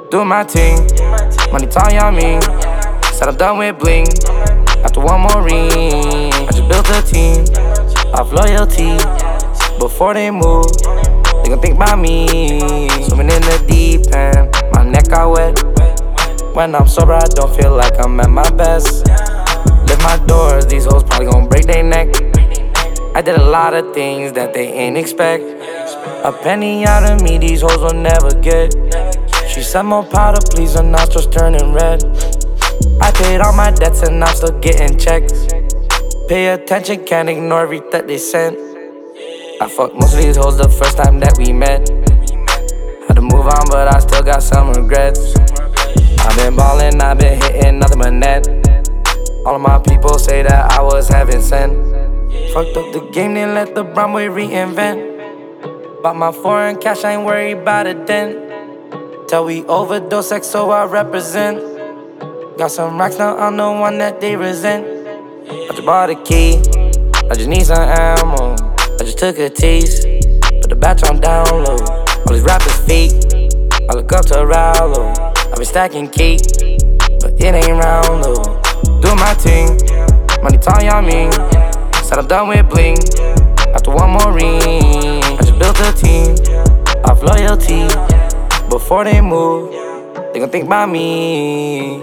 Do my thing, money talking on me. Said I'm done with bling, after one more ring. I just built a team, off loyalty. Before they move, they gon' think about me. Swimming in the deep end, my neck got wet. When I'm sober, I don't feel like I'm at my best. Lift my doors, these hoes probably gon' break their neck. I did a lot of things that they ain't expect. A penny out of me, these hoes will never get. She said more powder, please, her nostrils turning red. I paid all my debts and I'm still getting checks. Pay attention, can't ignore everything they sent. I fucked most of these hoes the first time that we met. Had to move on, but I still got some regrets. I've been ballin', I've been hitting nothing but net. All of my people say that I was heaven sent. Fucked up the game, then let the Broadway reinvent. Bought my foreign cash, I ain't worried about a dent. Till we overdose sex, so I represent. Got some racks, now I'm the one that they resent. I just bought a key, I just need some ammo. I just took a tease, put the batch on download. All these rappers fake, I look up to Rallo. I been stacking cake, but it ain't round though. Do my thing, money talking on me. Said I'm done with bling, after one more ring. I just built a team, off loyalty. Before they move, they gon' think about me.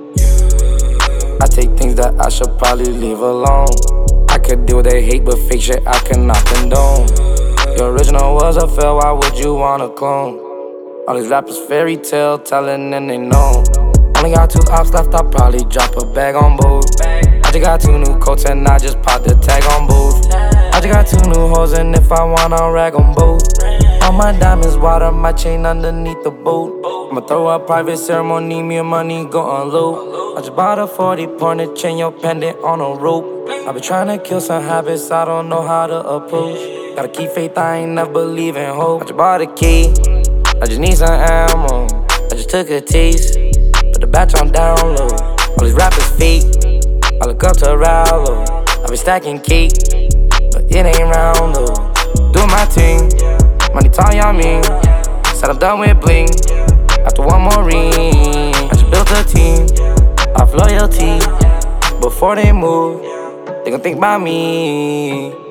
I take things that I should probably leave alone. I could deal with they hate, but fake shit I cannot condone. Your original was a fail, why would you wanna clone? All these rappers fairy tale telling and they know. Only got 2 ops left, I'll probably drop a bag on both. I just got 2 new coats and I just popped the tag on both. I just got 2 new hoes and if I want I'll rag on both. All my diamonds water, my chain underneath the boat. I'ma throw a private ceremony, me and money go unload. I just bought a 40 pointer chain, your pendant on a rope. I been tryna kill some habits I don't know how to approach. Gotta keep faith, I ain't never believe in hope. I just bought a key, I just need some ammo. I just took a taste, put the batch on download. All these rappers fake, I look up to Rallo. I been stacking cake, but it ain't round though. Do my thing, money talking on me. Said I'm done with bling, after one more ring. I just built a team, off loyalty. Before they move, they gon' think about me.